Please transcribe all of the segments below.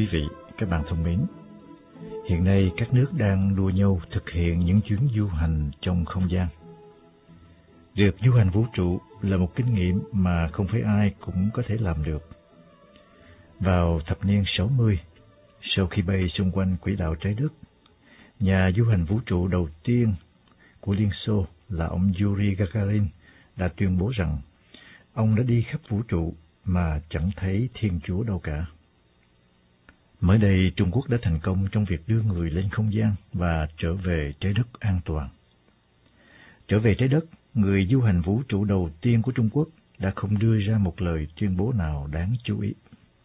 quý vị, các bạn thân mến. Hiện nay các nước đang đua nhau thực hiện những chuyến du hành trong không gian. Việc du hành vũ trụ là một kinh nghiệm mà không phải ai cũng có thể làm được. Vào thập niên 60, sau khi bay xung quanh quỹ đạo trái đất, nhà du hành vũ trụ đầu tiên của Liên Xô là ông Yuri Gagarin đã tuyên bố rằng ông đã đi khắp vũ trụ mà chẳng thấy Thiên Chúa đâu cả. Mới đây, Trung Quốc đã thành công trong việc đưa người lên không gian và trở về trái đất an toàn. Trở về trái đất, người du hành vũ trụ đầu tiên của Trung Quốc đã không đưa ra một lời tuyên bố nào đáng chú ý.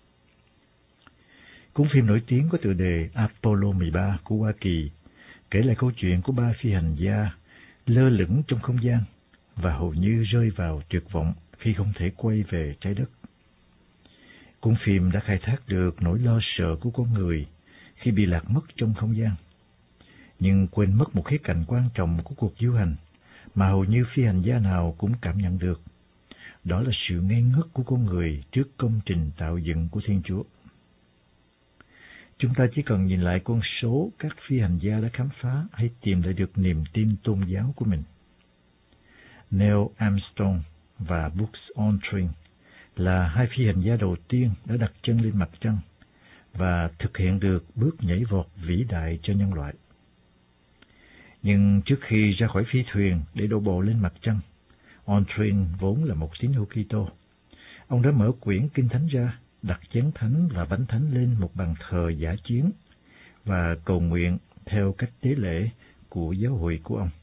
Cuốn phim nổi tiếng có tựa đề Apollo 13 của Hoa Kỳ kể lại câu chuyện của 3 phi hành gia lơ lửng trong không gian và hầu như rơi vào tuyệt vọng khi không thể quay về trái đất. Cuốn phim đã khai thác được nỗi lo sợ của con người khi bị lạc mất trong không gian, nhưng quên mất một khía cạnh quan trọng của cuộc du hành mà hầu như phi hành gia nào cũng cảm nhận được. Đó là sự ngây ngất của con người trước công trình tạo dựng của Thiên Chúa. Chúng ta chỉ cần nhìn lại con số các phi hành gia đã khám phá hay tìm lại được niềm tin tôn giáo của mình. Neil Armstrong và Buzz Aldrin là 2 phi hành gia đầu tiên đã đặt chân lên mặt trăng và thực hiện được bước nhảy vọt vĩ đại cho nhân loại. Nhưng trước khi ra khỏi phi thuyền để đổ bộ lên mặt trăng, Aldrin vốn là một tín hữu Kitô. Ông đã mở quyển Kinh Thánh ra, đặt chén thánh và bánh thánh lên một bàn thờ dã chiến và cầu nguyện theo cách tế lễ của giáo hội của ông.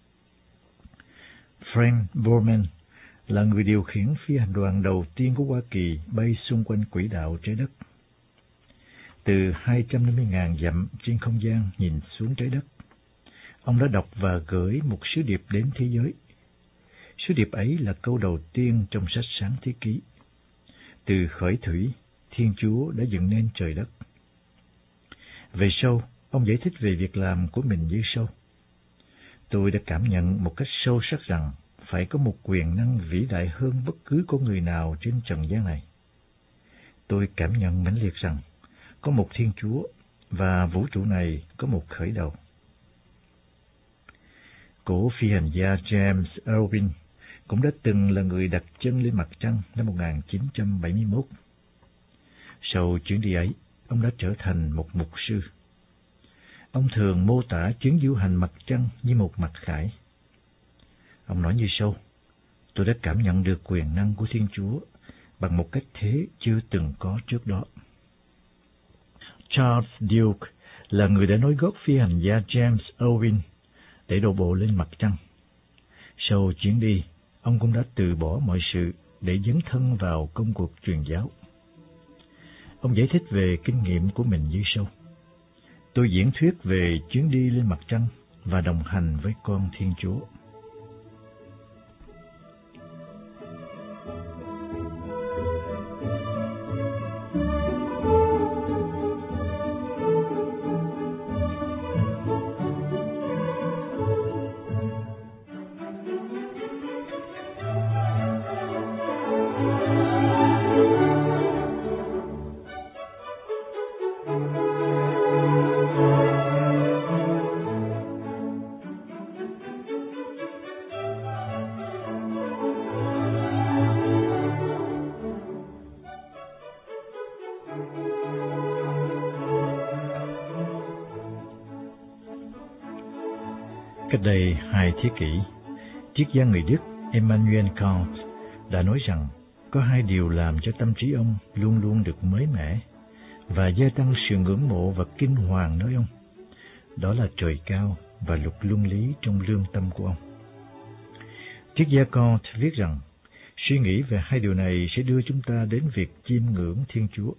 Frank Borman là người điều khiển phi hành đoàn đầu tiên của Hoa Kỳ bay xung quanh quỹ đạo trái đất. Từ 250.000 dặm trên không gian nhìn xuống trái đất, ông đã đọc và gửi một sứ điệp đến thế giới. Sứ điệp ấy là câu đầu tiên trong sách Sáng Thế Ký. Từ khởi thủy, Thiên Chúa đã dựng nên trời đất. Về sau, ông giải thích về việc làm của mình như sau. Tôi đã cảm nhận một cách sâu sắc rằng phải có một quyền năng vĩ đại hơn bất cứ con người nào trên trần gian này. Tôi cảm nhận mãnh liệt rằng có một Thiên Chúa và vũ trụ này có một khởi đầu. Cổ phi hành gia James Irwin cũng đã từng là người đặt chân lên mặt trăng năm 1971. Sau chuyến đi ấy, ông đã trở thành một mục sư. Ông thường mô tả chuyến du hành mặt trăng như một mặc khải. Ông nói như sau: tôi đã cảm nhận được quyền năng của Thiên Chúa bằng một cách thế chưa từng có trước đó. Charles Duke là người đã nối gót phi hành gia James Irwin để đổ bộ lên mặt trăng. Sau chuyến đi, ông cũng đã từ bỏ mọi sự để dấn thân vào công cuộc truyền giáo. Ông giải thích về kinh nghiệm của mình như sau: tôi diễn thuyết về chuyến đi lên mặt trăng và đồng hành với con Thiên Chúa. Cách đây 2 thế kỷ, triết gia người Đức Immanuel Kant đã nói rằng có 2 điều làm cho tâm trí ông luôn luôn được mới mẻ và gia tăng sự ngưỡng mộ và kinh hoàng nơi ông. Đó là trời cao và luật luân lý trong lương tâm của ông. Triết gia Kant viết rằng suy nghĩ về 2 điều này sẽ đưa chúng ta đến việc chiêm ngưỡng Thiên Chúa.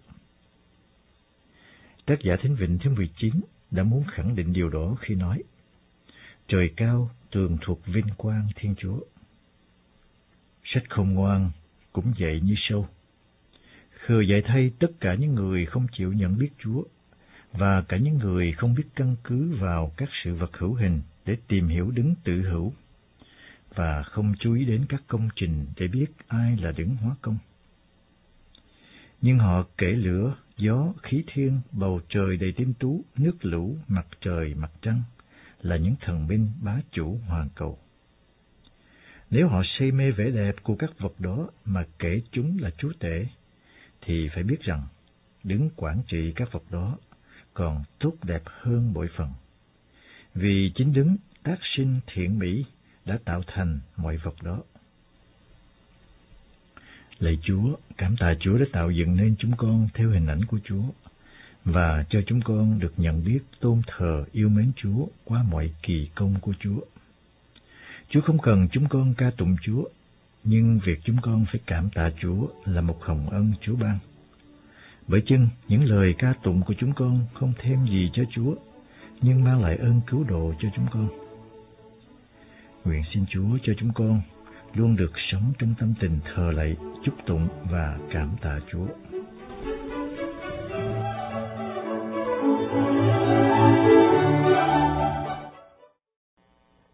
Tác giả Thánh Vịnh thứ 19 đã muốn khẳng định điều đó khi nói: trời cao tường thuộc vinh quang Thiên Chúa. Sách Khôn Ngoan cũng dạy như sau: khờ dạy thay tất cả những người không chịu nhận biết Chúa và cả những người không biết căn cứ vào các sự vật hữu hình để tìm hiểu đấng tự hữu và không chú ý đến các công trình để biết ai là đấng hóa công. Nhưng họ kể lửa gió, khí thiên, bầu trời đầy tinh tú, nước lũ, mặt trời, mặt trăng là những thần binh bá chủ hoàn cầu. Nếu họ say mê vẻ đẹp của các vật đó mà kể chúng là chúa tể, thì phải biết rằng đứng quản trị các vật đó còn tốt đẹp hơn bội phần. Vì chính đứng tác sinh thiện mỹ đã tạo thành mọi vật đó. Lạy Chúa, cảm tạ Chúa đã tạo dựng nên chúng con theo hình ảnh của Chúa, và cho chúng con được nhận biết, tôn thờ, yêu mến Chúa qua mọi kỳ công của Chúa. Chúa không cần chúng con ca tụng Chúa, nhưng việc chúng con phải cảm tạ Chúa là một hồng ân Chúa ban. Bởi chưng những lời ca tụng của chúng con không thêm gì cho Chúa, nhưng mang lại ơn cứu độ cho chúng con. Nguyện xin Chúa cho chúng con luôn được sống trong tâm tình thờ lạy, chúc tụng và cảm tạ Chúa.